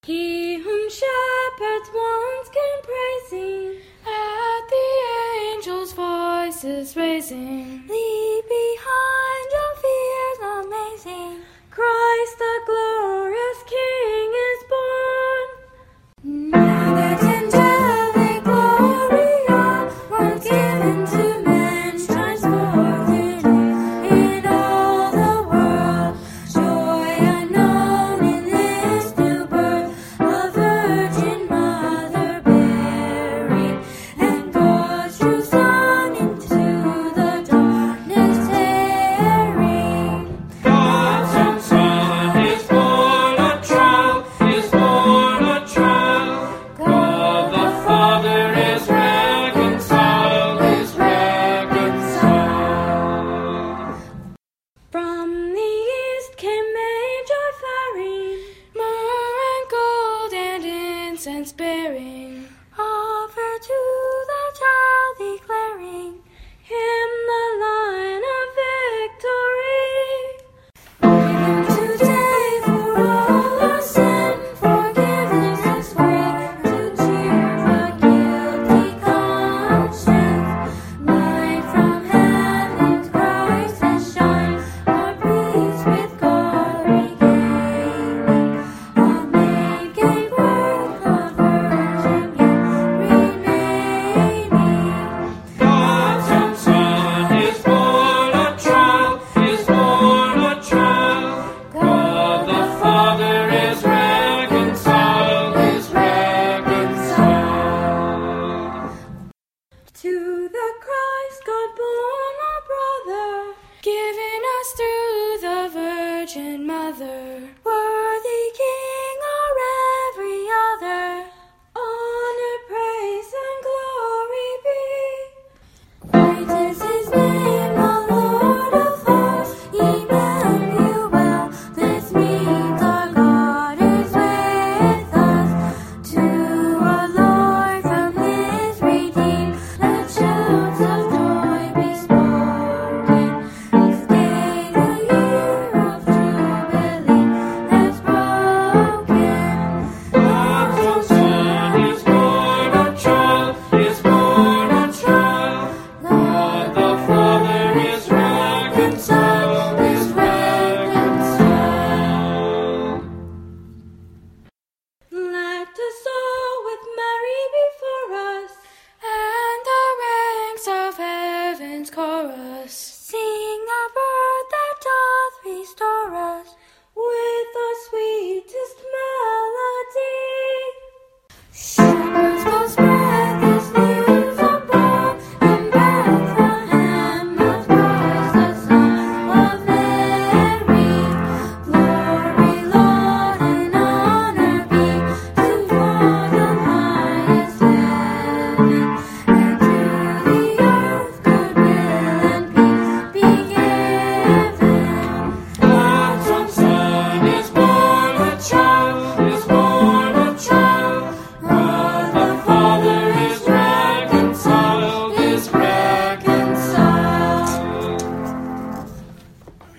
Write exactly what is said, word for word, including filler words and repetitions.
He whom shepherds once came praising, at the angels' voices raising, leave behind your fears amazing. Christ the glorious King is born. Now that angelic glory once given to men shines forth in all, in all the world. Joy unknown in this new birth, a virgin mother bearing, and God's true Son into the darkness tearing. God's own Son is born a child, is born a child. God the Father is reconciled, is reconciled. From the east came Magi faring, myrrh and gold and incense bearing.